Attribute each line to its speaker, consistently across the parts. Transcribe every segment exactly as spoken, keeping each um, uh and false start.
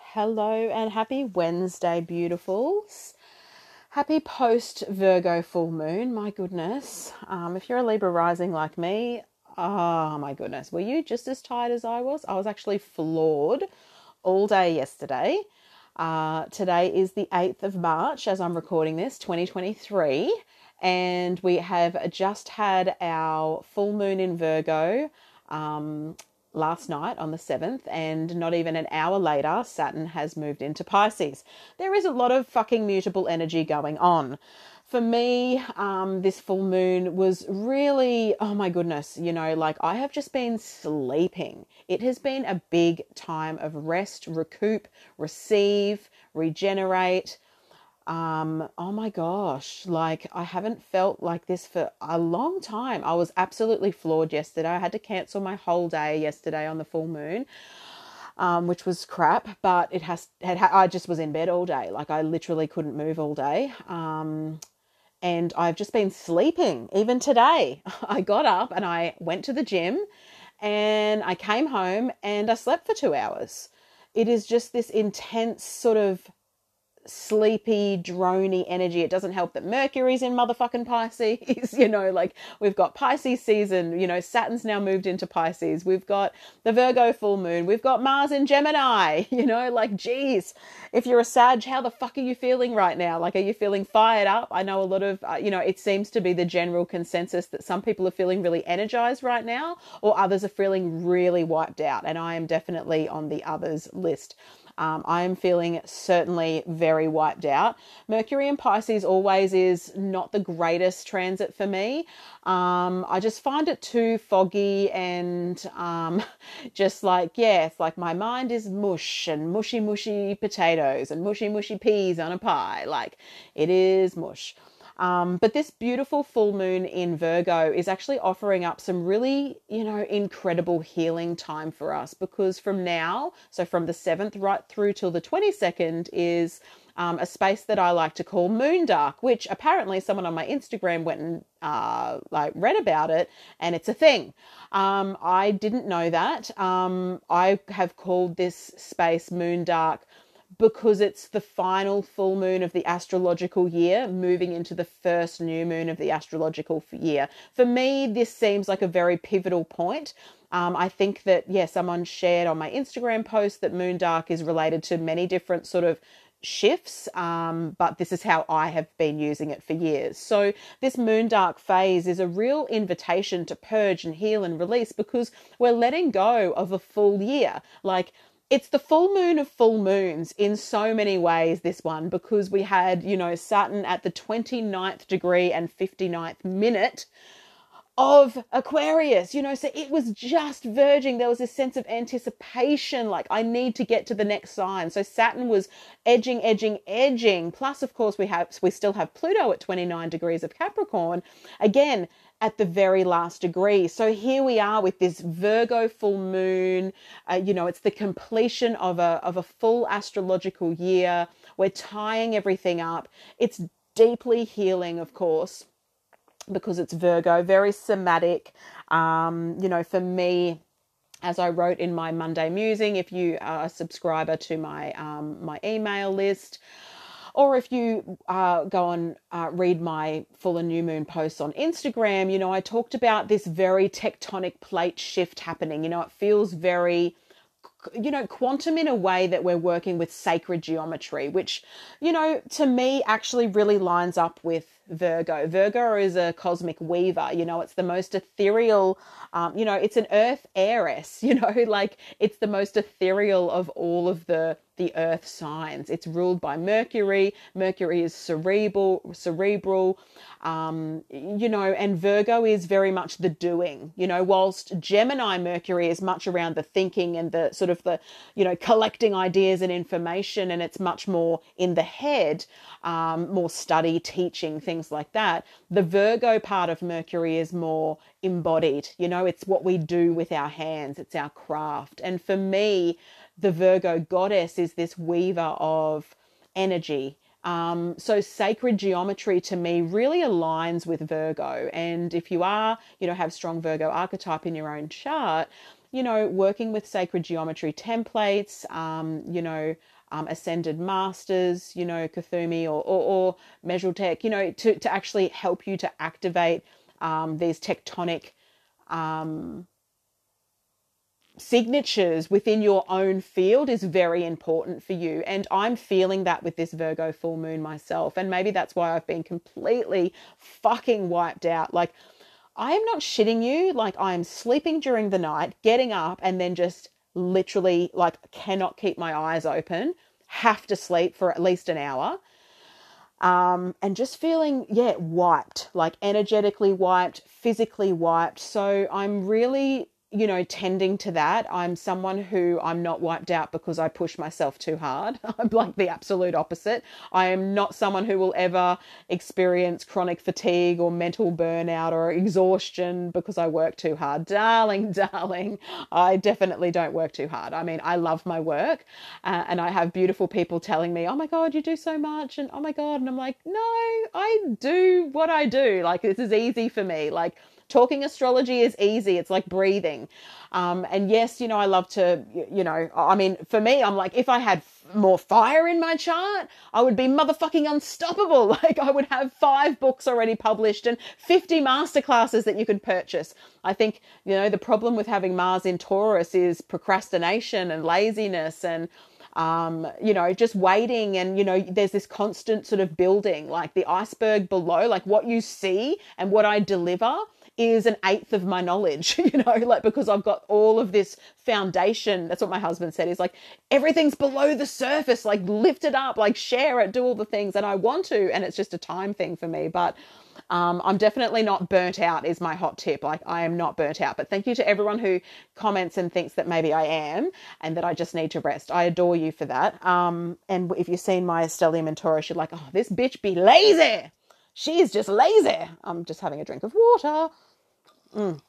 Speaker 1: Hello and happy Wednesday, beautifuls. Happy post Virgo full moon. My goodness. Um, if you're a Libra rising like me, oh my goodness, were you just as tired as I was? I was actually floored all day yesterday. Uh, today is the eighth of March as I'm recording this, twenty twenty-three, and we have just had our full moon in Virgo um, last night on the seventh, and not even an hour later, Saturn has moved into Pisces. There is a lot of fucking mutable energy going on. For me, um, this full moon was really, oh my goodness, you know, like I have just been sleeping. It has been a big time of rest, recoup, receive, regenerate. Um, oh my gosh, like I haven't felt like this for a long time. I was absolutely floored yesterday. I had to cancel my whole day yesterday on the full moon, um, which was crap, but it has, had, I just was in bed all day. Like I literally couldn't move all day. Um, and I've just been sleeping. Even today, I got up and I went to the gym and I came home and I slept for two hours. It is just this intense sort of sleepy, drony energy. It doesn't help that Mercury's in motherfucking Pisces, you know, like we've got Pisces season, you know, Saturn's now moved into Pisces. We've got the Virgo full moon. We've got Mars in Gemini, you know, like, geez, if you're a Sag, how the fuck are you feeling right now? Like, are you feeling fired up? I know a lot of, uh, you know, it seems to be the general consensus that some people are feeling really energized right now, or others are feeling really wiped out. And I am definitely on the others list. Um, I am feeling certainly very wiped out. Mercury in Pisces always is not the greatest transit for me. Um, I just find it too foggy and um, just like, yeah, it's like my mind is mush and mushy, mushy potatoes and mushy, mushy peas on a pie. Like it is mush. Um, but this beautiful full moon in Virgo is actually offering up some really, you know, incredible healing time for us, because from now, so from the seventh right through till the twenty-second is um, a space that I like to call moon dark, which apparently someone on my Instagram went and uh, like read about it, and it's a thing. Um, I didn't know that. Um, I have called this space moon dark because it's the final full moon of the astrological year, moving into the first new moon of the astrological year. For me, this seems like a very pivotal point. Um, I think that, yeah, someone shared on my Instagram post that moon dark is related to many different sort of shifts, um, but this is how I have been using it for years. So this moon dark phase is a real invitation to purge and heal and release, because we're letting go of a full year. Like, it's the full moon of full moons in so many ways, this one, because we had, you know, Saturn at the twenty-ninth degree and fifty-ninth minute of Aquarius, you know, so it was just verging. There was this sense of anticipation, like I need to get to the next sign. So Saturn was edging, edging, edging. Plus, of course, we have, we still have Pluto at twenty-nine degrees of Capricorn. Again, at the very last degree. So here we are with this Virgo full moon. Uh, you know, it's the completion of a of a full astrological year. We're tying everything up. It's deeply healing, of course, because it's Virgo, very somatic. Um, you know, for me, as I wrote in my Monday Musing, if you are a subscriber to my um, my email list, or if you uh, go and uh, read my full and new moon posts on Instagram, you know, I talked about this very tectonic plate shift happening. You know, it feels very, you know, quantum in a way that we're working with sacred geometry, which, you know, to me actually really lines up with Virgo. Virgo is a cosmic weaver, you know, it's the most ethereal, um, you know, it's an earth heiress, you know, like it's the most ethereal of all of the the earth signs. It's ruled by Mercury. Mercury is cerebral, cerebral, um, you know, and Virgo is very much the doing, you know, whilst Gemini Mercury is much around the thinking and the sort of the, you know, collecting ideas and information, and it's much more in the head, um, more study, teaching, things like that. The Virgo part of Mercury is more embodied, you know, it's what we do with our hands, it's our craft. And for me, the Virgo goddess is this weaver of energy. Um, so sacred geometry to me really aligns with Virgo. And if you are, you know, have strong Virgo archetype in your own chart, you know, working with sacred geometry templates, um, you know, um, Ascended Masters, you know, Kuthumi or, or, or Measuretech, you know, to, to actually help you to activate um, these tectonic um, signatures within your own field is very important for you. And I'm feeling that with this Virgo full moon myself. And maybe that's why I've been completely fucking wiped out. Like, I am not shitting you. Like, I am sleeping during the night, getting up, and then just literally, like, cannot keep my eyes open, have to sleep for at least an hour. Um, and just feeling, yeah, wiped, like energetically wiped, physically wiped. So I'm really, you know, tending to that. I'm someone who I'm not wiped out because I push myself too hard. I'm like the absolute opposite. I am not someone who will ever experience chronic fatigue or mental burnout or exhaustion because I work too hard. Darling, darling, I definitely don't work too hard. I mean, I love my work uh, and I have beautiful people telling me, oh my God, you do so much. And oh my God. And I'm like, no, I do what I do. Like, this is easy for me. Like, talking astrology is easy. It's like breathing. Um, and yes, you know, I love to, you know, I mean, for me, I'm like, if I had more fire in my chart, I would be motherfucking unstoppable. Like, I would have five books already published and fifty masterclasses that you could purchase. I think, you know, the problem with having Mars in Taurus is procrastination and laziness and, um, you know, just waiting. And, you know, there's this constant sort of building, like the iceberg below, like what you see and what I deliver is an eighth of my knowledge, you know, like, because I've got all of this foundation. That's what my husband said. He's like, everything's below the surface, like lift it up, like share it, do all the things. And I want to, and it's just a time thing for me. But um, I'm definitely not burnt out is my hot tip. Like, I am not burnt out, but thank you to everyone who comments and thinks that maybe I am and that I just need to rest. I adore you for that. Um, and if you've seen my stellium in Taurus, you're like, oh, this bitch be lazy. She's just lazy. I'm just having a drink of water. Mm.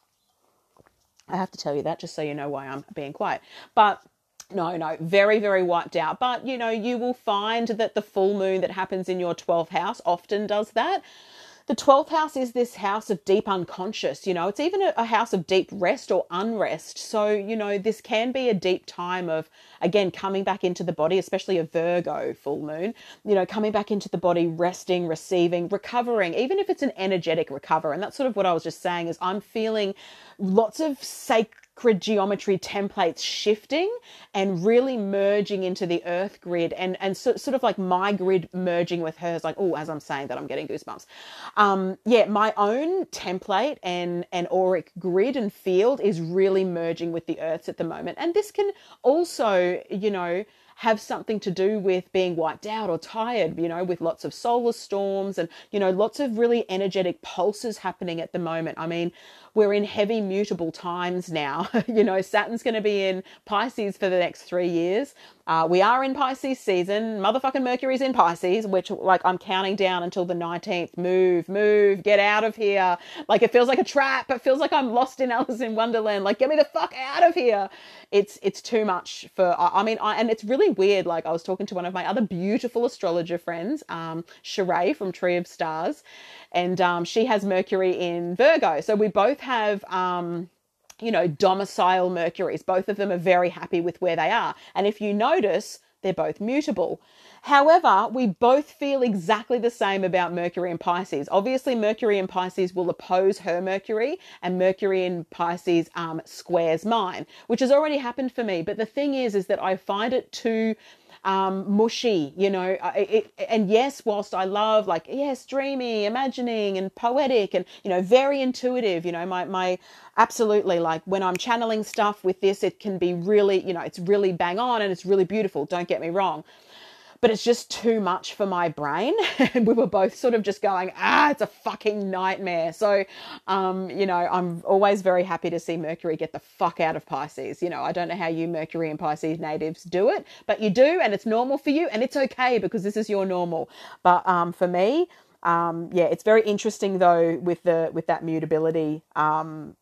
Speaker 1: I have to tell you that just so you know why I'm being quiet. But no, no, very, very wiped out. But, you know, you will find that the full moon that happens in your twelfth house often does that. The twelfth house is this house of deep unconscious, you know, it's even a, a house of deep rest or unrest. So, you know, this can be a deep time of, again, coming back into the body, especially a Virgo full moon, you know, coming back into the body, resting, receiving, recovering, even if it's an energetic recover. And that's sort of what I was just saying is I'm feeling lots of sacred geometry templates shifting and really merging into the earth grid and, and so, sort of like my grid merging with hers. Like, oh, as I'm saying that, I'm getting goosebumps. Um, yeah, my own template and, and auric grid and field is really merging with the earth's at the moment. And this can also, you know, have something to do with being wiped out or tired, you know, with lots of solar storms and, you know, lots of really energetic pulses happening at the moment. I mean, we're in heavy mutable times now. You know, Saturn's going to be in Pisces for the next three years. Uh, we are in Pisces season. Motherfucking Mercury's in Pisces, which, like, I'm counting down until the nineteenth. Move, move, get out of here. Like, it feels like a trap. It feels like I'm lost in Alice in Wonderland. Like, get me the fuck out of here. It's it's too much for, I, I mean, I, and it's really weird. Like, I was talking to one of my other beautiful astrologer friends, um, Sheree from Tree of Stars, and um, she has Mercury in Virgo. So we both have, um, you know, domicile Mercuries. Both of them are very happy with where they are. And if you notice, they're both mutable. However, we both feel exactly the same about Mercury in Pisces. Obviously, Mercury in Pisces will oppose her Mercury, and Mercury in Pisces um, squares mine, which has already happened for me. But the thing is, is that I find it too um, mushy, you know, it, it, and yes, whilst I love, like, yes, dreamy, imagining and poetic and, you know, very intuitive, you know, my, my, absolutely, like, when I'm channeling stuff with this, it can be really, you know, it's really bang on and it's really beautiful. Don't get me wrong. But it's just too much for my brain. And we were both sort of just going, ah, it's a fucking nightmare. So, um, you know, I'm always very happy to see Mercury get the fuck out of Pisces. You know, I don't know how you Mercury and Pisces natives do it, but you do, and it's normal for you, and it's okay because this is your normal. But um, for me, um, yeah, it's very interesting though with the with that mutability. Um,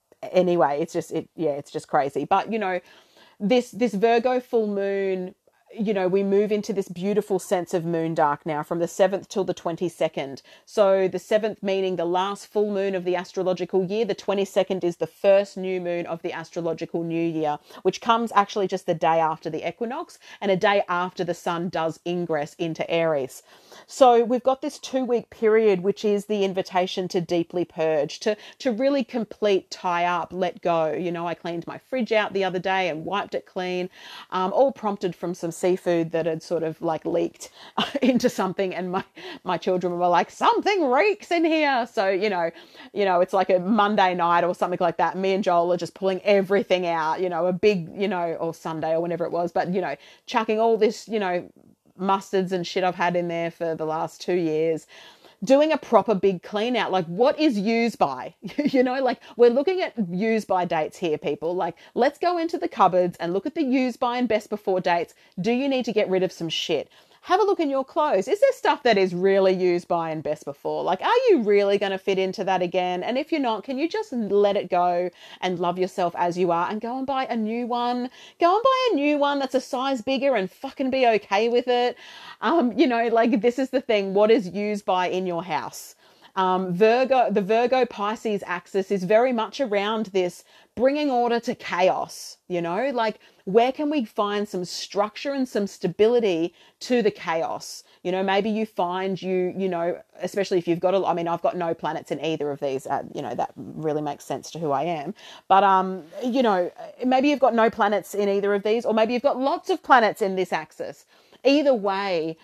Speaker 1: anyway, it's just it, yeah, it's just crazy. But you know, this this Virgo full moon, you know, we move into this beautiful sense of moon dark now from the seventh till the twenty-second. So the seventh meaning the last full moon of the astrological year. The twenty-second is the first new moon of the astrological new year, which comes actually just the day after the equinox and a day after the sun does ingress into Aries. So we've got this two week period, which is the invitation to deeply purge, to, to really complete, tie up, let go. You know, I cleaned my fridge out the other day and wiped it clean, um, all prompted from some seafood that had sort of like leaked into something, and my my children were like, something reeks in here. So you know you know it's like a Monday night or something like that, me and Joel are just pulling everything out, you know a big you know or Sunday or whenever it was, but you know chucking all this you know mustards and shit I've had in there for the last two years, doing a proper big clean out. Like, what is use by? you know, like we're looking at use by dates here, people. Like, let's go into the cupboards and look at the use by and best before dates. Do you need to get rid of some shit? Have a look in your clothes. Is there stuff that is really used by and best before? Like, are you really going to fit into that again? And if you're not, can you just let it go and love yourself as you are and go and buy a new one? Go and buy a new one that's a size bigger and fucking be okay with it. Um, you know, like, this is the thing. What is used by in your house? Um, Virgo, the Virgo Pisces axis is very much around this bringing order to chaos, you know, like where can we find some structure and some stability to the chaos? You know, maybe you find you, you know, especially if you've got a, I mean, I've got no planets in either of these, uh, you know, that really makes sense to who I am. But, um, you know, maybe you've got no planets in either of these, or maybe you've got lots of planets in this axis. Either way,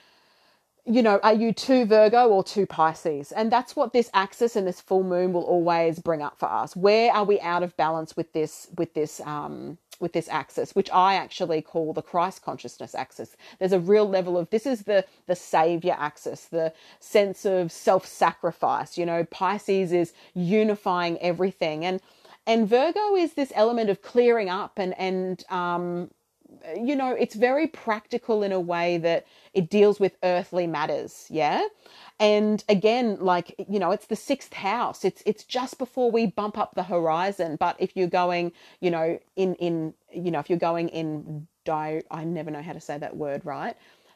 Speaker 1: you know, are you too Virgo or too Pisces? And that's what this axis and this full moon will always bring up for us. Where are we out of balance with this, with this, um, with this axis, which I actually call the Christ consciousness axis. There's a real level of, this is the, the savior axis, the sense of self-sacrifice. You know, Pisces is unifying everything. And, and Virgo is this element of clearing up and, and, um, you know, it's very practical in a way that it deals with earthly matters. Yeah. And again, like, you know, it's the sixth house. It's, it's just before we bump up the horizon. But if you're going, you know, in, in, you know, if you're going in di, I never know how to say that word, right?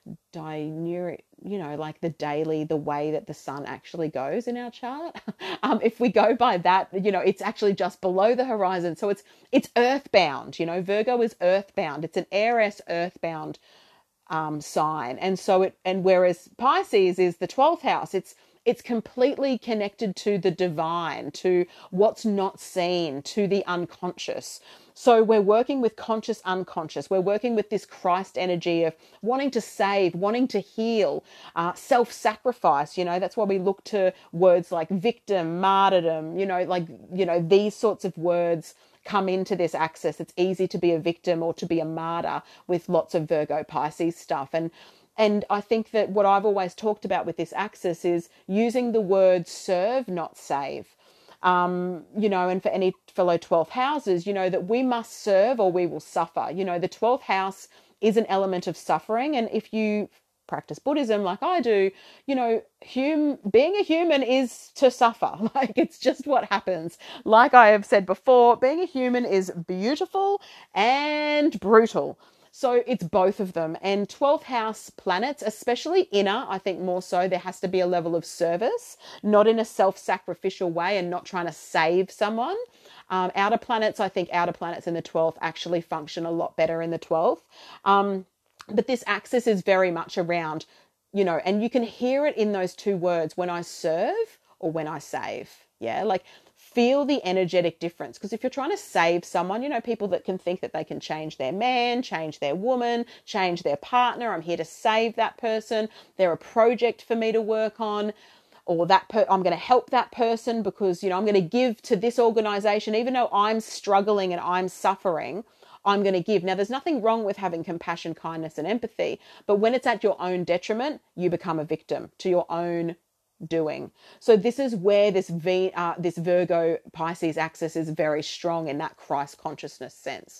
Speaker 1: Dinuric, you know, like the daily, the way that the sun actually goes in our chart. um, if we go by that, you know, it's actually just below the horizon. So it's, it's earthbound, you know, Virgo is earthbound. It's an Aries earthbound um, sign. And so it, and whereas Pisces is the twelfth house, it's, it's completely connected to the divine, to what's not seen, to the unconscious. So we're working with conscious, unconscious. We're working with this Christ energy of wanting to save, wanting to heal, uh, self-sacrifice. You know, that's why we look to words like victim, martyrdom, you know, like, you know, these sorts of words come into this axis. It's easy to be a victim or to be a martyr with lots of Virgo Pisces stuff. And And I think that what I've always talked about with this axis is using the word serve, not save. Um, you know, and for any fellow twelfth houses, you know, that we must serve or we will suffer. You know, the twelfth house is an element of suffering. And if you practice Buddhism like I do, you know, hum, being a human is to suffer. Like, it's just what happens. Like I have said before, being a human is beautiful and brutal. So it's both of them. And twelfth house planets, especially inner, I think more so, there has to be a level of service, not in a self-sacrificial way and not trying to save someone. Um, outer planets, I think outer planets in the twelfth actually function a lot better in the twelfth. Um, but this axis is very much around, you know, and you can hear it in those two words, when I serve or when I save. Yeah, like, feel the energetic difference. Because if you're trying to save someone, you know, people that can think that they can change their man, change their woman, change their partner. I'm here to save that person. They're a project for me to work on. Or that per- I'm going to help that person because, you know, I'm going to give to this organization. Even though I'm struggling and I'm suffering, I'm going to give. Now, there's nothing wrong with having compassion, kindness, and empathy. But when it's at your own detriment, you become a victim to your own doing. So this is where this V, uh, this Virgo Pisces axis is very strong in that Christ consciousness sense.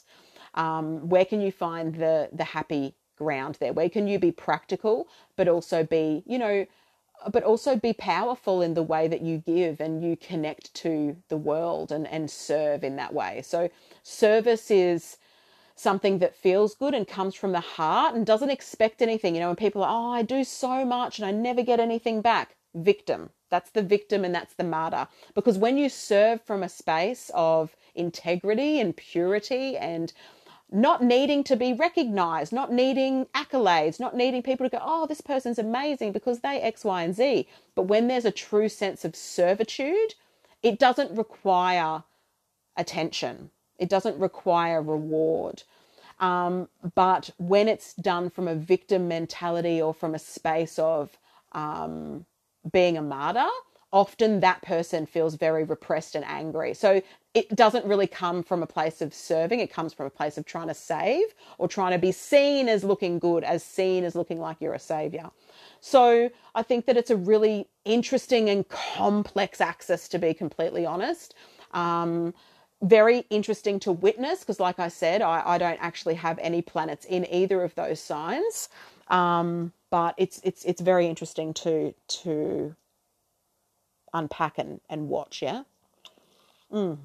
Speaker 1: Um, where can you find the the happy ground there? Where can you be practical, but also be, you know, but also be powerful in the way that you give and you connect to the world and, and serve in that way. So service is, something that feels good and comes from the heart and doesn't expect anything. You know, when people are, oh, I do so much and I never get anything back. Victim. That's the victim and that's the martyr. Because when you serve from a space of integrity and purity and not needing to be recognized, not needing accolades, not needing people to go, oh, this person's amazing because they X, Y, and Z. But when there's a true sense of servitude, it doesn't require attention. It doesn't require reward. Um, but when it's done from a victim mentality or from a space of um, being a martyr, often that person feels very repressed and angry. So it doesn't really come from a place of serving. It comes from a place of trying to save or trying to be seen as looking good, as seen as looking like you're a savior. So I think that it's a really interesting and complex axis, to be completely honest. Um, very interesting to witness because, like I said, I, I don't actually have any planets in either of those signs. Um, but it's it's it's very interesting to to unpack and, and watch, yeah? Mm.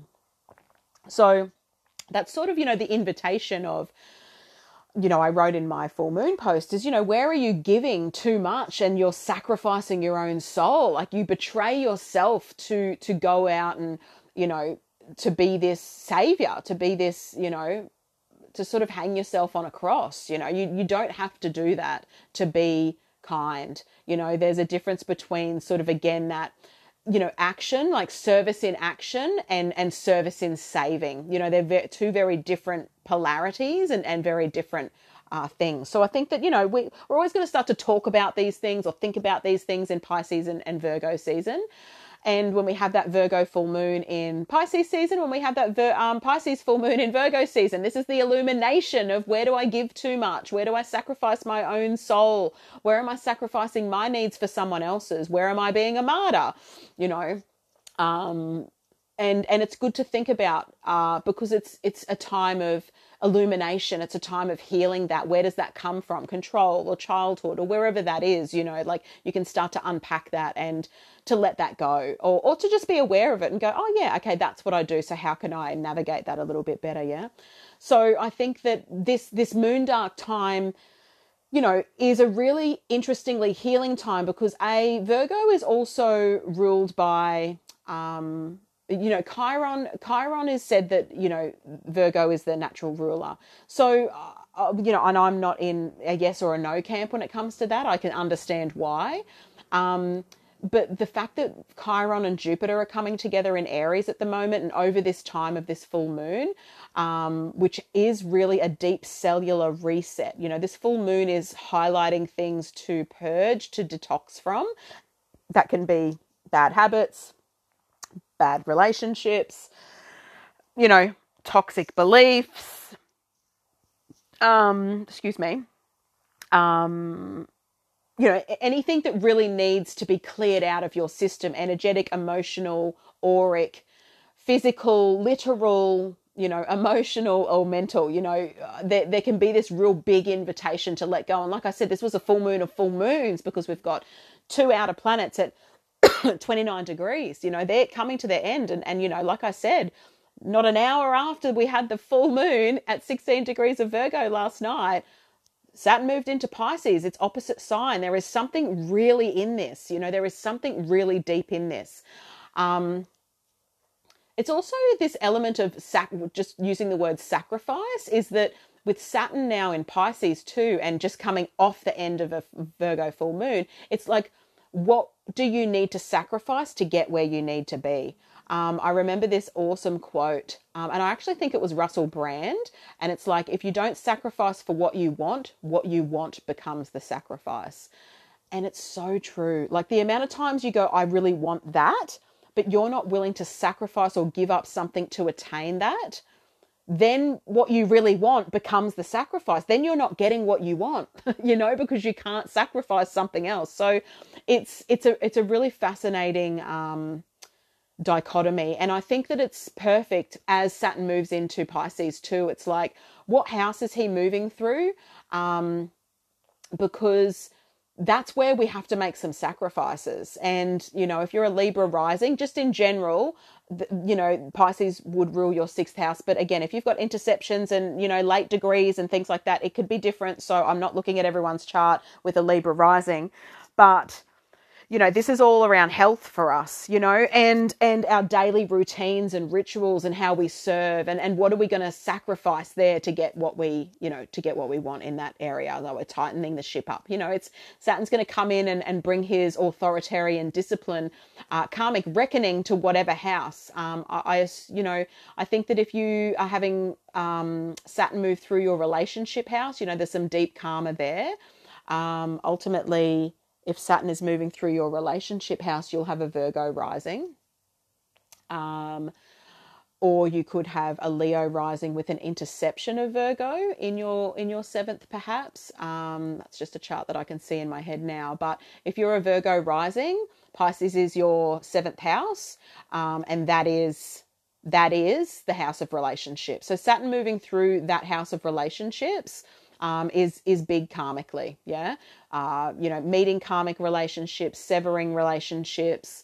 Speaker 1: So that's sort of, you know, the invitation of, you know, I wrote in my full moon post is, you know, where are you giving too much and you're sacrificing your own soul? Like you betray yourself to to go out and, you know, to be this savior, to be this, you know, to sort of hang yourself on a cross. You know, you, you don't have to do that to be kind. You know, there's a difference between sort of, again, that, you know, action, like service in action and, and service in saving. You know, they're ve- two very different polarities and, and very different uh, things. So I think that, you know, we, we're always going to start to talk about these things or think about these things in Pisces and, and Virgo season. And when we have that Virgo full moon in Pisces season, when we have that Vir- um, Pisces full moon in Virgo season, this is the illumination of where do I give too much? Where do I sacrifice my own soul? Where am I sacrificing my needs for someone else's? Where am I being a martyr? You know, um, and and it's good to think about uh, because it's it's a time of illumination. It's a time of healing. That where does that come from? Control or childhood or wherever that is. You know, like you can start to unpack that and to let that go, or or to just be aware of it and go, oh yeah, okay, that's what I do. So how can I navigate that a little bit better? Yeah. So I think that this this moon dark time, you know, is a really interestingly healing time because a Virgo is also ruled by, um, you know, Chiron. Chiron is said that, you know, Virgo is the natural ruler. So, uh, you know, and I'm not in a yes or a no camp when it comes to that. I can understand why. Um, but the fact that Chiron and Jupiter are coming together in Aries at the moment and over this time of this full moon, um, which is really a deep cellular reset. You know, this full moon is highlighting things to purge, to detox from. That can be bad habits, bad relationships, you know, toxic beliefs, um, excuse me, um, you know, anything that really needs to be cleared out of your system, energetic, emotional, auric, physical, literal, you know, emotional or mental, you know, there, there can be this real big invitation to let go. And like I said, this was a full moon of full moons because we've got two outer planets at twenty-nine degrees, you know, they're coming to their end. And, and, you know, like I said, not an hour after we had the full moon at sixteen degrees of Virgo last night, Saturn moved into Pisces, its opposite sign. There is something really in this, you know, there is something really deep in this. Um, it's also this element of sac- just using the word sacrifice is that with Saturn now in Pisces too, and just coming off the end of a Virgo full moon, it's like, what do you need to sacrifice to get where you need to be? Um, I remember this awesome quote, um, and I actually think it was Russell Brand, and it's like, if you don't sacrifice for what you want, what you want becomes the sacrifice. And it's so true. Like the amount of times you go, I really want that, but you're not willing to sacrifice or give up something to attain that, then what you really want becomes the sacrifice. Then you're not getting what you want, you know, because you can't sacrifice something else. So it's it's a it's a really fascinating um, dichotomy. And I think that it's perfect as Saturn moves into Pisces too. It's like, what house is he moving through? Um, because that's where we have to make some sacrifices. And, you know, if you're a Libra rising, just in general, you know, Pisces would rule your sixth house. But again, if you've got interceptions and, you know, late degrees and things like that, it could be different. So I'm not looking at everyone's chart with a Libra rising, but you know, this is all around health for us, you know, and, and our daily routines and rituals and how we serve, and, and what are we going to sacrifice there to get what we, you know, to get what we want in that area. Although we're tightening the ship up, you know, it's Saturn's going to come in and, and bring his authoritarian discipline, uh, karmic reckoning to whatever house. Um, I, I, you know, I think that if you are having, um, Saturn move through your relationship house, you know, there's some deep karma there. Um, ultimately, if Saturn is moving through your relationship house, you'll have a Virgo rising. Um, or you could have a Leo rising with an interception of Virgo in your in your seventh, perhaps. Um, that's just a chart that I can see in my head now. But if you're a Virgo rising, Pisces is your seventh house, um, and that is that is the house of relationships. So Saturn moving through that house of relationships Um, is is big karmically, yeah. Uh, you know, meeting karmic relationships, severing relationships,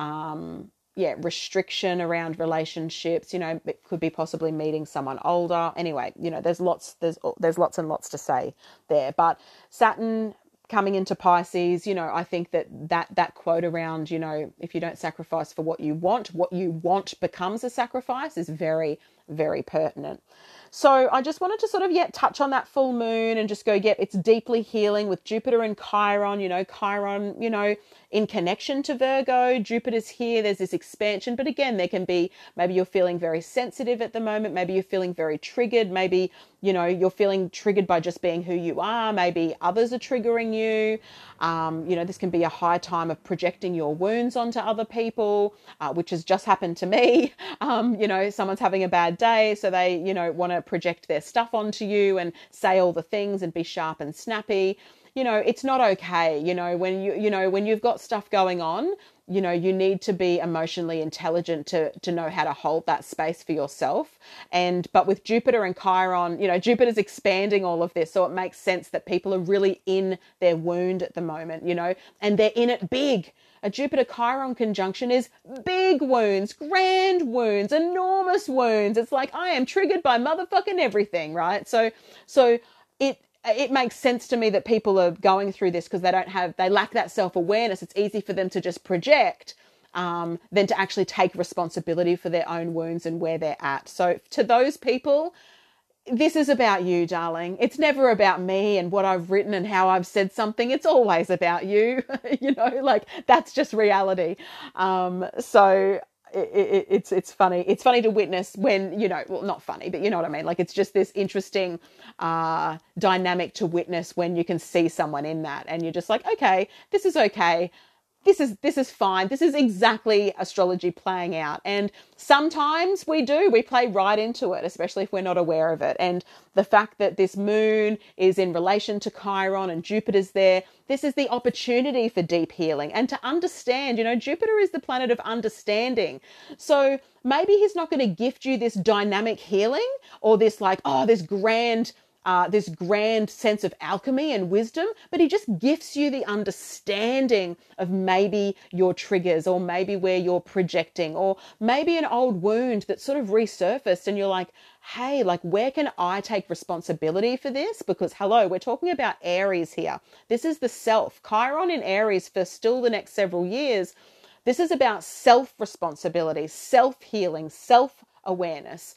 Speaker 1: um, yeah, restriction around relationships. You know, it could be possibly meeting someone older. Anyway, you know, there's lots, there's there's lots and lots to say there. But Saturn coming into Pisces, you know, I think that that that quote around, you know, if you don't sacrifice for what you want, what you want becomes a sacrifice, is very, very pertinent. So I just wanted to sort of, yeah, touch on that full moon and just go, yep, it's deeply healing with Jupiter and Chiron, you know, Chiron, you know, in connection to Virgo. Jupiter's here, there's this expansion. But again, there can be, maybe you're feeling very sensitive at the moment. Maybe you're feeling very triggered. Maybe, you know, you're feeling triggered by just being who you are. Maybe others are triggering you. Um, you know, this can be a high time of projecting your wounds onto other people, uh, which has just happened to me. Um, you know, someone's having a bad day, so they, you know, want to project their stuff onto you and say all the things and be sharp and snappy. You know, it's not okay. You know, when you, you know, when you've got stuff going on, you know, you need to be emotionally intelligent to, to know how to hold that space for yourself. And, but with Jupiter and Chiron, you know, Jupiter's expanding all of this. So it makes sense that people are really in their wound at the moment, you know, and they're in it big. A Jupiter Chiron conjunction is big wounds, grand wounds, enormous wounds. It's like, I am triggered by motherfucking everything, right? So, so it, it makes sense to me that people are going through this because they don't have, they lack that self-awareness. It's easy for them to just project um, than to actually take responsibility for their own wounds and where they're at. So to those people, this is about you, darling. It's never about me and what I've written and how I've said something. It's always about you. You know, like that's just reality. Um, so it, it, it's it's funny. It's funny to witness when, you know, well, not funny, but you know what I mean? Like it's just this interesting uh, dynamic to witness when you can see someone in that and you're just like, okay, this is okay. This is this is fine. This is exactly astrology playing out. And sometimes we do, we play right into it, especially if we're not aware of it. And the fact that this moon is in relation to Chiron and Jupiter's there, this is the opportunity for deep healing and to understand, you know, Jupiter is the planet of understanding. So maybe he's not going to gift you this dynamic healing or this like, oh, this grand Uh, this grand sense of alchemy and wisdom, but he just gifts you the understanding of maybe your triggers or maybe where you're projecting or maybe an old wound that sort of resurfaced and you're like, hey, like where can I take responsibility for this? Because hello, we're talking about Aries here. This is the self. Chiron in Aries for still the next several years. This is about self-responsibility, self-healing, self-awareness.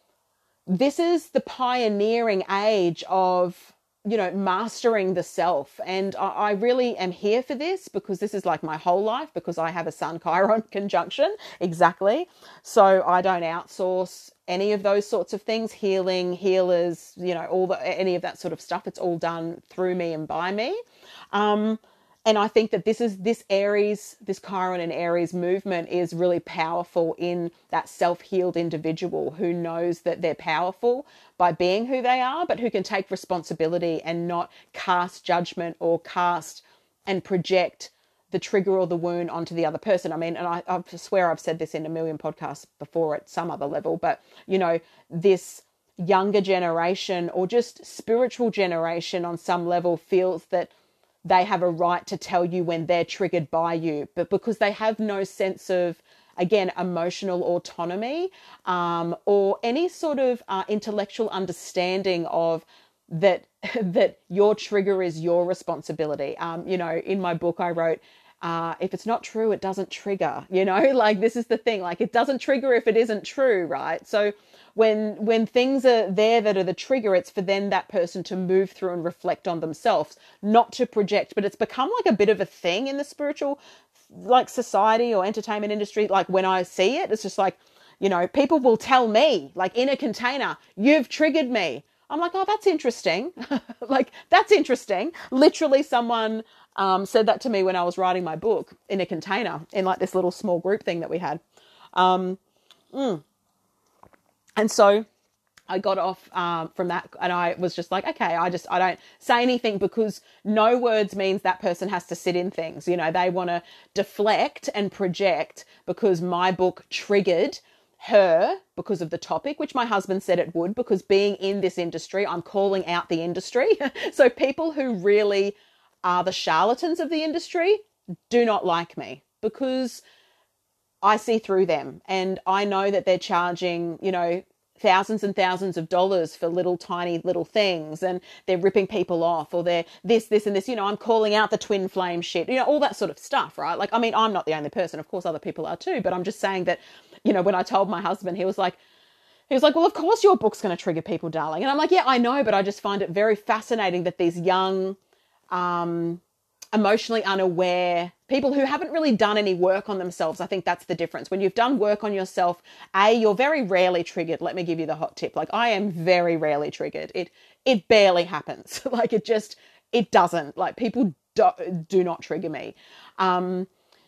Speaker 1: This is the pioneering age of, you know, mastering the self. And I, I really am here for this because this is like my whole life because I have a Sun Chiron conjunction. Exactly. So I don't outsource any of those sorts of things, healing, healers, you know, all the, any of that sort of stuff. It's all done through me and by me. Um, And I think that this is this Aries, this Chiron and Aries movement is really powerful in that self-healed individual who knows that they're powerful by being who they are, but who can take responsibility and not cast judgment or cast and project the trigger or the wound onto the other person. I mean, and I, I swear I've said this in a million podcasts before at some other level, but, you know, this younger generation or just spiritual generation on some level feels that they have a right to tell you when they're triggered by you, but because they have no sense of, again, emotional autonomy, um, or any sort of uh, intellectual understanding of that that your trigger is your responsibility. Um, you know, in my book I wrote, uh, if it's not true, it doesn't trigger. You know, like this is the thing. Like it doesn't trigger if it isn't true, right? So when when things are there that are the trigger, it's for then that person to move through and reflect on themselves, not to project. But it's become like a bit of a thing in the spiritual, like society or entertainment industry. Like when I see it, it's just like, you know, people will tell me, like in a container, you've triggered me. I'm like, oh, that's interesting. Like, that's interesting. Literally someone um, said that to me when I was writing my book in a container in like this little small group thing that we had. Um, mm. And so I got off um, from that and I was just like, okay, I just, I don't say anything because no words means that person has to sit in things. You know, they want to deflect and project because my book triggered her because of the topic, which my husband said it would, because being in this industry, I'm calling out the industry. So people who really are the charlatans of the industry do not like me because I see through them and I know that they're charging, you know, thousands and thousands of dollars for little tiny little things and they're ripping people off or they're this, this and this, you know, I'm calling out the twin flame shit, you know, all that sort of stuff, right? Like, I mean, I'm not the only person. Of course, other people are too, but I'm just saying that, you know, when I told my husband, he was like, he was like, well, of course your book's going to trigger people, darling. And I'm like, yeah, I know, but I just find it very fascinating that these young, um, emotionally unaware people who haven't really done any work on themselves. I think that's the difference. When you've done work on yourself, A, you're very rarely triggered. Let me give you the hot tip. Like I am very rarely triggered. It, it barely happens. Like it just, it doesn't. Like people do, do not trigger me. Um,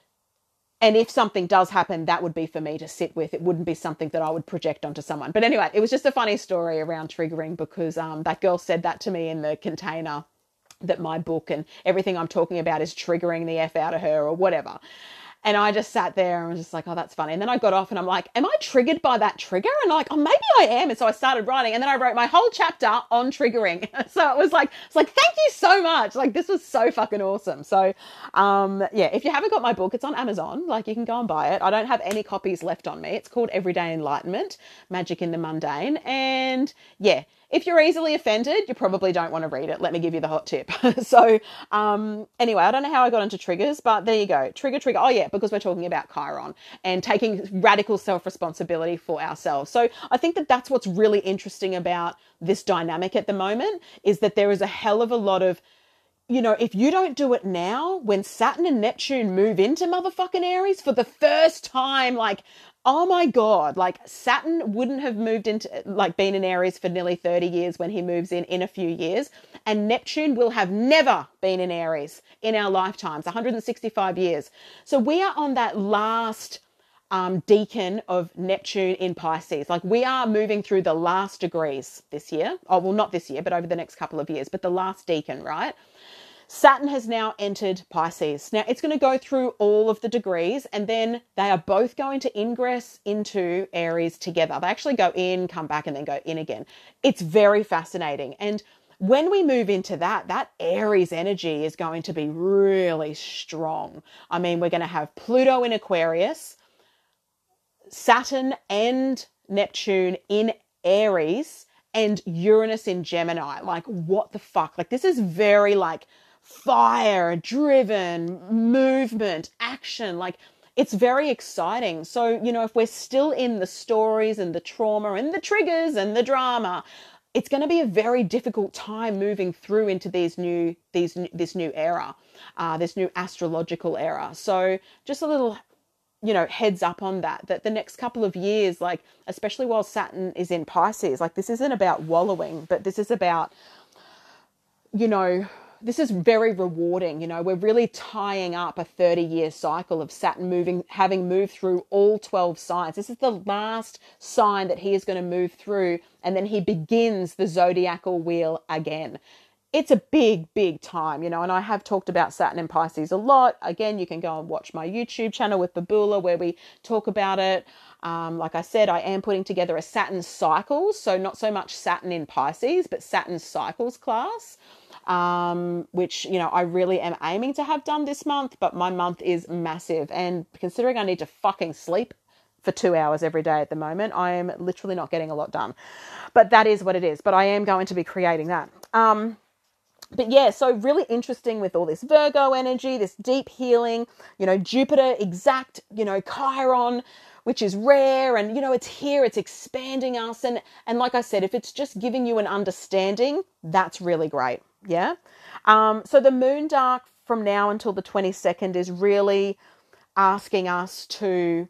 Speaker 1: and if something does happen, that would be for me to sit with. It wouldn't be something that I would project onto someone. But anyway, it was just a funny story around triggering because um, that girl said that to me in the container, that my book and everything I'm talking about is triggering the F out of her or whatever. And I just sat there and was just like, oh, that's funny. And then I got off and I'm like, am I triggered by that trigger? And I'm like, oh, maybe I am. And so I started writing and then I wrote my whole chapter on triggering. So it was like, it's like, thank you so much. Like this was so fucking awesome. So um, yeah, if you haven't got my book, it's on Amazon. Like you can go and buy it. I don't have any copies left on me. It's called Everyday Enlightenment, Magic in the Mundane. And yeah, if you're easily offended, you probably don't want to read it. Let me give you the hot tip. So um, anyway, I don't know how I got into triggers, but there you go. Trigger, trigger. Oh yeah, because we're talking about Chiron and taking radical self-responsibility for ourselves. So I think that that's what's really interesting about this dynamic at the moment is that there is a hell of a lot of, you know, if you don't do it now, when Saturn and Neptune move into motherfucking Aries for the first time, like, oh my God, like Saturn wouldn't have moved into, like been in Aries for nearly thirty years when he moves in in a few years. And Neptune will have never been in Aries in our lifetimes, one hundred sixty-five years. So we are on that last um, decan of Neptune in Pisces. Like we are moving through the last degrees this year. Oh, well, not this year, but over the next couple of years, but the last decan, right? Saturn has now entered Pisces. Now it's going to go through all of the degrees and then they are both going to ingress into Aries together. They actually go in, come back and then go in again. It's very fascinating. And when we move into that, that Aries energy is going to be really strong. I mean, we're going to have Pluto in Aquarius, Saturn and Neptune in Aries and Uranus in Gemini. Like what the fuck? Like this is very like fire driven movement, action. Like it's very exciting. So, you know, if we're still in the stories and the trauma and the triggers and the drama, it's going to be a very difficult time moving through into these new, these, this new era, uh, this new astrological era. So just a little, you know, heads up on that, that the next couple of years, like, especially while Saturn is in Pisces, like this isn't about wallowing, but this is about, you know, this is very rewarding. You know, we're really tying up a thirty year cycle of Saturn moving, having moved through all twelve signs. This is the last sign that he is going to move through. And then he begins the zodiacal wheel again. It's a big, big time, you know, and I have talked about Saturn and Pisces a lot. Again, you can go and watch my YouTube channel with Babula where we talk about it. Um, like I said, I am putting together a Saturn cycles. So not so much Saturn in Pisces, but Saturn cycles class. um, which, you know, I really am aiming to have done this month, but my month is massive. And considering I need to fucking sleep for two hours every day at the moment, I am literally not getting a lot done. But that is what it is. But I am going to be creating that. Um, But yeah, so really interesting with all this Virgo energy, this deep healing, you know, Jupiter exact, you know, Chiron, which is rare, and, you know, it's here, it's expanding us. And, and like I said, if it's just giving you an understanding, that's really great. Yeah. Um, so the moon dark from now until the twenty-second is really asking us to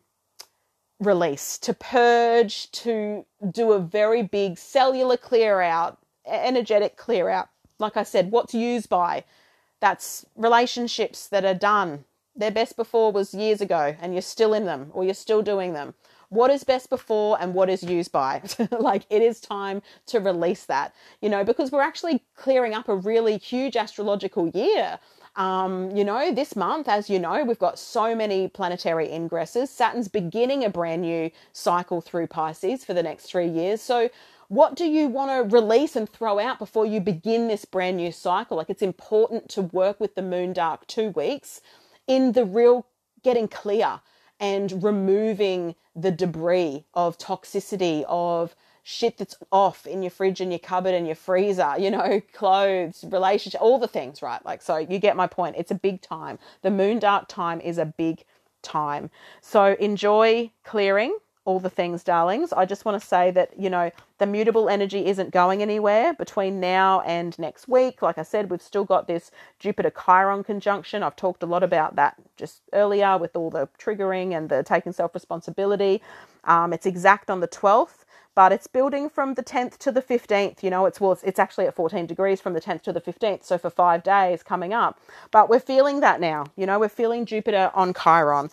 Speaker 1: release, to purge, to do a very big cellular clear out, energetic clear out. Like I said, what's used by? That's relationships that are done. Their best before was years ago and you're still in them or you're still doing them. What is best before and what is used by? Like, it is time to release that, you know, because we're actually clearing up a really huge astrological year. Um, you know, this month, as you know, we've got so many planetary ingresses. Saturn's beginning a brand new cycle through Pisces for the next three years. So what do you want to release and throw out before you begin this brand new cycle? Like, it's important to work with the moon dark two weeks in the real getting clear and removing the debris of toxicity, of shit that's off in your fridge and your cupboard and your freezer, you know, clothes, relationship, all the things, right? Like, so you get my point. It's a big time. The moon dark time is a big time. So enjoy clearing all the things, darlings. I just want to say that, you know, the mutable energy isn't going anywhere between now and next week. Like I said, we've still got this Jupiter Chiron conjunction. I've talked a lot about that just earlier with all the triggering and the taking self-responsibility. Um, it's exact on the twelfth, but it's building from the tenth to the fifteenth. You know, it's, well, it's, it's actually at fourteen degrees from the tenth to the fifteenth. So for five days coming up, but we're feeling that now, you know, we're feeling Jupiter on Chiron.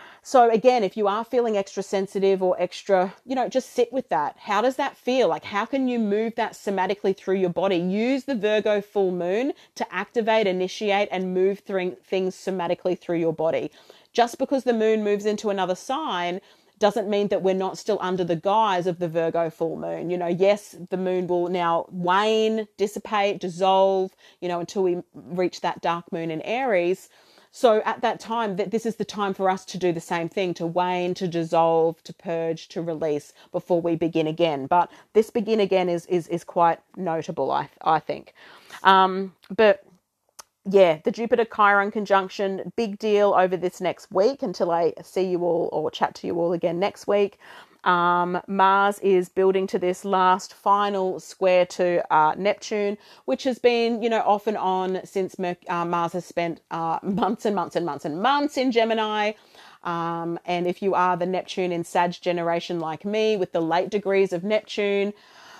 Speaker 1: So again, if you are feeling extra sensitive or extra, you know, just sit with that. How does that feel? Like, how can you move that somatically through your body? Use the Virgo full moon to activate, initiate, and move through things somatically through your body. Just because the moon moves into another sign doesn't mean that we're not still under the guise of the Virgo full moon. You know, yes, the moon will now wane, dissipate, dissolve, you know, until we reach that dark moon in Aries. So at that time, that this is the time for us to do the same thing, to wane, to dissolve, to purge, to release before we begin again. But this begin again is is is quite notable, I I think. Um, but yeah, the Jupiter Chiron conjunction, big deal over this next week until I see you all or chat to you all again next week. Um, Mars is building to this last final square to uh, Neptune, which has been, you know, off and on since Mer- uh, Mars has spent uh, months and months and months and months in Gemini. Um, and if you are the Neptune in Sag generation like me, with the late degrees of Neptune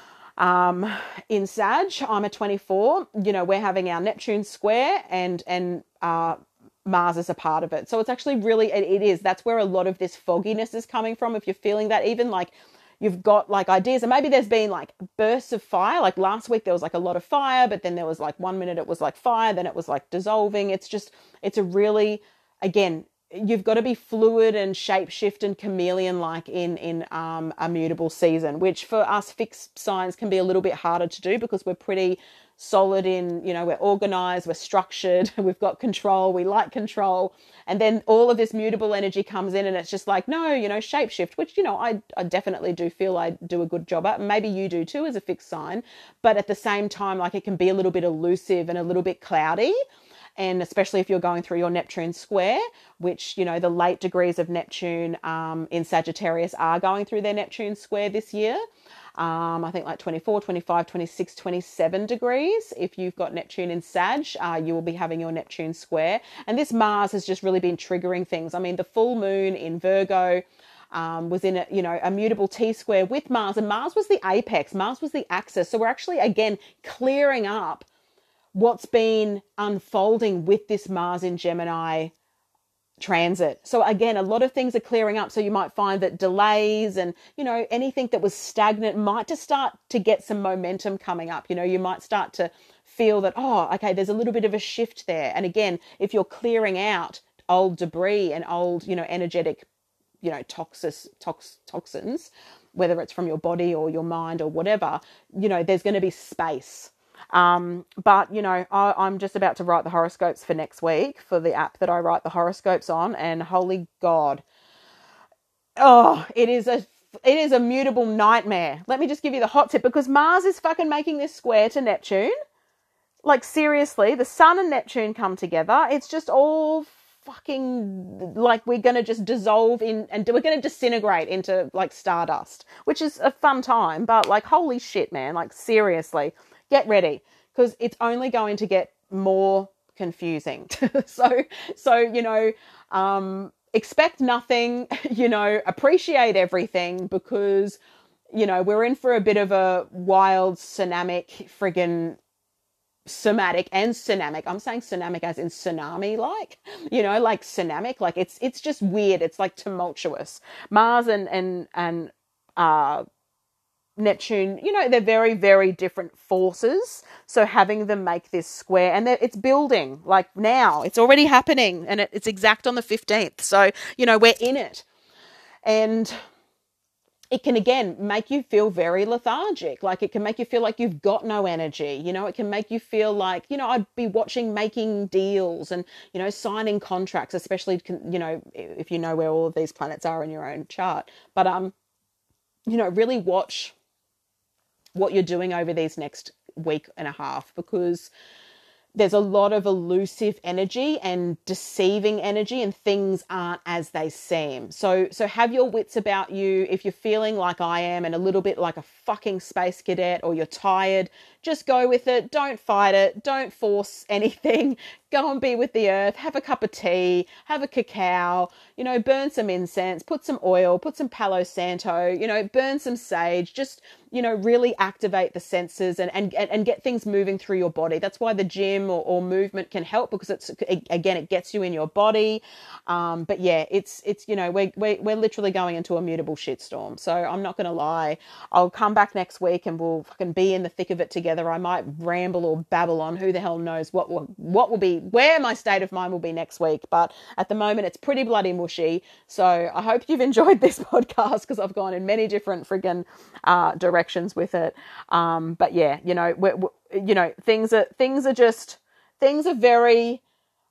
Speaker 1: um, in Sag, I'm a twenty-four. You know, we're having our Neptune square and and uh, Mars is a part of it. So it's actually really, it, it is, that's where a lot of this fogginess is coming from. If you're feeling that, even like you've got like ideas, and maybe there's been like bursts of fire, like last week there was like a lot of fire, but then there was like one minute it was like fire, then it was like dissolving. It's just, it's a really, again, you've got to be fluid and shapeshift and chameleon like in, in um, a mutable season, which for us fixed signs can be a little bit harder to do because we're pretty solid in, you know, we're organized, we're structured, we've got control, we like control. And then all of this mutable energy comes in and it's just like, no, you know, shapeshift, which, you know, I, I definitely do feel I do a good job at. Maybe you do too as a fixed sign. But at the same time, like, it can be a little bit elusive and a little bit cloudy. And especially if you're going through your Neptune square, which, you know, the late degrees of Neptune um, in Sagittarius are going through their Neptune square this year. Um, I think like twenty-four, twenty-five, twenty-six, twenty-seven degrees. If you've got Neptune in Sag, uh, you will be having your Neptune square. And this Mars has just really been triggering things. I mean, the full moon in Virgo um, was in a, you know, a mutable T square with Mars, and Mars was the apex. Mars was the axis. So we're actually, again, clearing up what's been unfolding with this Mars in Gemini transit. So again, a lot of things are clearing up. So you might find that delays and, you know, anything that was stagnant might just start to get some momentum coming up. You know, you might start to feel that, oh, okay, there's a little bit of a shift there. And again, if you're clearing out old debris and old, you know, energetic, you know, toxis, tox, toxins, whether it's from your body or your mind or whatever, you know, there's going to be space. Um, but, you know, I, I'm just about to write the horoscopes for next week for the app that I write the horoscopes on. And holy God, oh, it is a it is a mutable nightmare. Let me just give you the hot tip, because Mars is fucking making this square to Neptune. Like, seriously, the Sun and Neptune come together. It's just all fucking, like, we're going to just dissolve in, and we're going to disintegrate into, like, stardust, which is a fun time. But, like, holy shit, man. Like, seriously, get ready, because it's only going to get more confusing. so, so, you know, um, expect nothing, you know, appreciate everything, because, you know, we're in for a bit of a wild, tsunamic, friggin' somatic and tsunamic. I'm saying tsunamic as in tsunami, like, you know, like tsunamic, like it's, it's just weird. It's like tumultuous. Mars and, and, and, uh, Neptune, you know, they're very, very different forces. So having them make this square, and it's building, like now, it's already happening, and it, it's exact on the fifteenth. So, you know, we're in it. And it can, again, make you feel very lethargic. Like, it can make you feel like you've got no energy. You know, it can make you feel like, you know, I'd be watching making deals and, you know, signing contracts, especially, you know, if you know where all of these planets are in your own chart. But, um, you know, really watch what you're doing over these next week and a half, because there's a lot of elusive energy and deceiving energy, and things aren't as they seem. So, so have your wits about you. If you're feeling like I am and a little bit like a fucking space cadet, or you're tired, just go with it. Don't fight it. Don't force anything. Go and be with the earth. Have a cup of tea. Have a cacao. You know, burn some incense. Put some oil. Put some Palo Santo. You know, burn some sage. Just, you know, really activate the senses and and and get things moving through your body. That's why the gym or, or movement can help, because it's, again, it gets you in your body. Um, but yeah, it's it's you know, we're we're we're literally going into a mutable shitstorm. So I'm not going to lie. I'll come back next week and we'll fucking be in the thick of it together. I might ramble or babble on. Who the hell knows what will what will be, where my state of mind will be next week. But at the moment, it's pretty bloody mushy. So I hope you've enjoyed this podcast, because I've gone in many different friggin' uh, directions with it. Um, but yeah, you know, we're, we're, you know, things are things are just things are very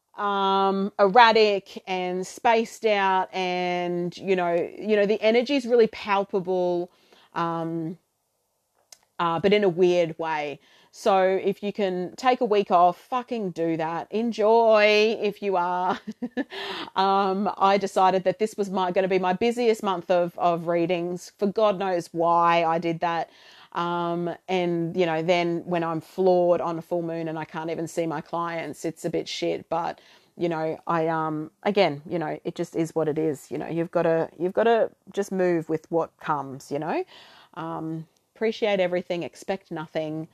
Speaker 1: um, erratic and spaced out, and you know, you know, the energy is really palpable, um, uh, but in a weird way. So if you can take a week off, fucking do that. Enjoy if you are. um, I decided that this was my going to be my busiest month of, of readings. For God knows why I did that. Um, and, you know, then when I'm floored on a full moon and I can't even see my clients, it's a bit shit. But, you know, I, um, again, you know, it just is what it is. You know, you've got to, you've got to just move with what comes, you know, um, appreciate everything, expect nothing.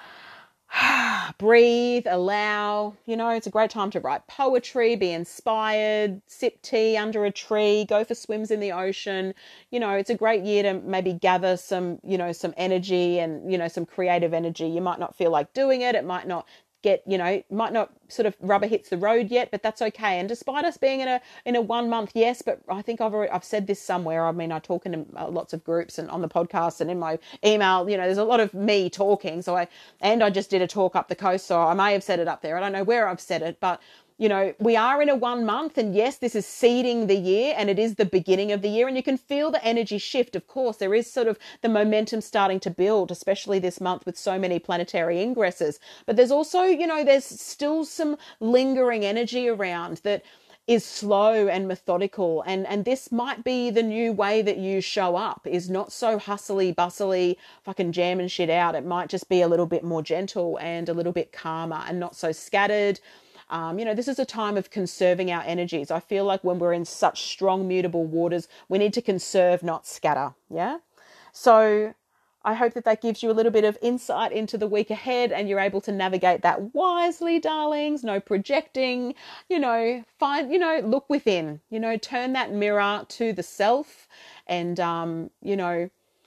Speaker 1: Breathe, allow, you know, it's a great time to write poetry, be inspired, sip tea under a tree, go for swims in the ocean. You know, it's a great year to maybe gather some, you know, some energy and, you know, some creative energy. You might not feel like doing it. It might not get, you know, might not sort of rubber hits the road yet, but that's okay. And despite us being in a in a one month, yes, but I think I've already, I've said this somewhere. I mean, I talk in lots of groups and on the podcast and in my email, you know, there's a lot of me talking. So I, and I just did a talk up the coast, so I may have said it up there. I don't know where I've said it, but you know, we are in a one month, and yes, this is seeding the year, and it is the beginning of the year, and you can feel the energy shift. Of course, there is sort of the momentum starting to build, especially this month with so many planetary ingresses. But there's also, you know, there's still some lingering energy around that is slow and methodical, and and this might be the new way that you show up, is not so hustly bustly fucking jamming shit out. It might just be a little bit more gentle and a little bit calmer and not so scattered. Um, you know, this is a time of conserving our energies. I feel like when we're in such strong mutable waters, we need to conserve, not scatter. Yeah. So I hope that that gives you a little bit of insight into the week ahead, and you're able to navigate that wisely, darlings. No projecting, you know, find, you know, look within, you know, turn that mirror to the self, and, um, you know,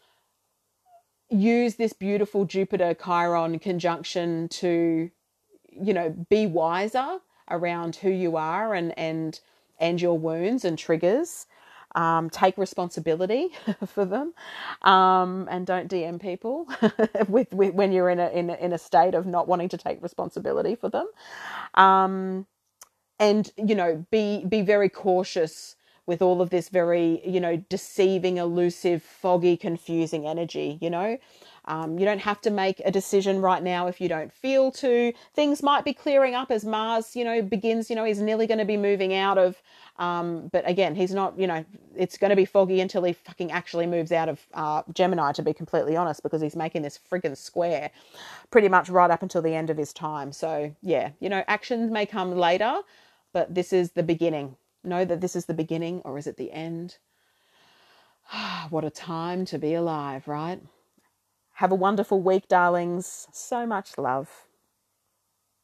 Speaker 1: use this beautiful Jupiter Chiron conjunction to, you know, be wiser around who you are and, and, and your wounds and triggers. Um, take responsibility for them, um, and don't D M people with, with when you're in a, in a in a state of not wanting to take responsibility for them. Um, and you know, be be very cautious with all of this very, you know, deceiving, elusive, foggy, confusing energy. You know, um, you don't have to make a decision right now if you don't feel to. Things might be clearing up as Mars, you know, begins. You know, he's nearly going to be moving out of. Um, but again, he's not. You know, it's going to be foggy until he fucking actually moves out of uh, Gemini. To be completely honest, because he's making this friggin' square, pretty much right up until the end of his time. So yeah, you know, actions may come later, but this is the beginning. Know that this is the beginning, or is it the end? What a time to be alive, right? Have a wonderful week, darlings. So much love.